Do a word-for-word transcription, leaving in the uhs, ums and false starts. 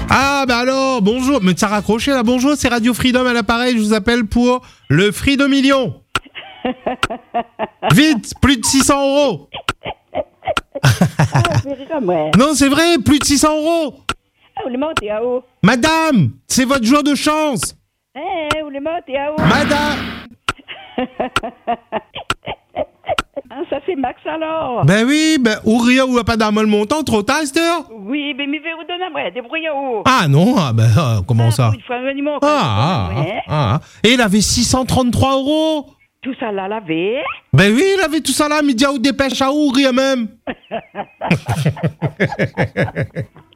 Ah bah alors, bonjour. Mais ça raccroché là, bonjour, c'est Radio Freedom à l'appareil, je vous appelle pour le Freedom Million. Vite, plus de six cents euros. Ah, c'est rire, ouais. Non, c'est vrai, plus de six cents euros. Ah, où les morts, t'es à haut. Madame, c'est votre jour de chance. Eh, où les morts, t'es à haut. Madame. Ah, ça c'est Max alors. Ben oui, ben, ou rien ou pas d'un mal montant, trop tard, cette heure. Oui, mais mi vous donne après, débrouillez haut. Ah non, ah ben, euh, comment ça? Il faut un animal. Ah, ah, Ouais. ah, ah. Et il avait six cent trente-trois euros. Tout ça là, lavé. Ben oui, il avait tout ça là, midi à ou dépêche à ou rien même.